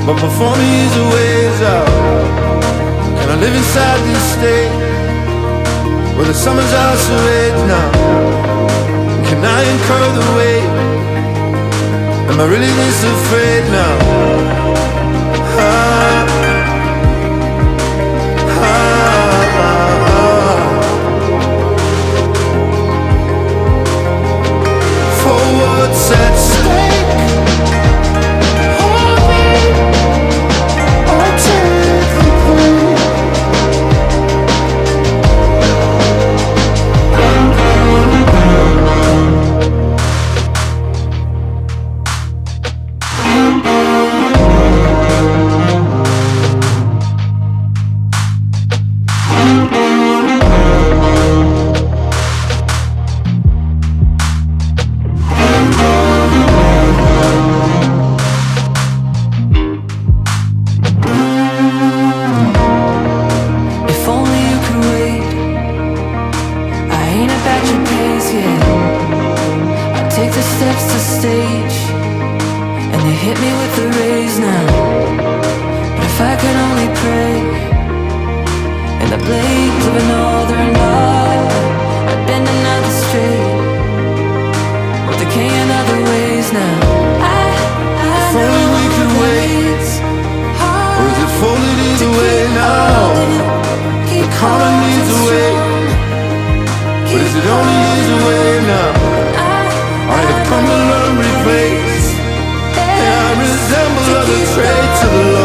but before me is a ways out. Can I live inside this state where the summers are so late now? Can I incur the weight? Am I really this afraid now? For what's at stake? Hold me, or take the pain. If only you could wait. I ain't about your pace yet. I take the steps to stage, and they hit me with the rays now. But if I could only pray in the blaze of a northern light, I'd bend another straight, or decay in other ways now. If only we could wait, or is it folded either way now? The karma needs a way, but is it only either way now? I have come to learn replace, and I resemble other traits of the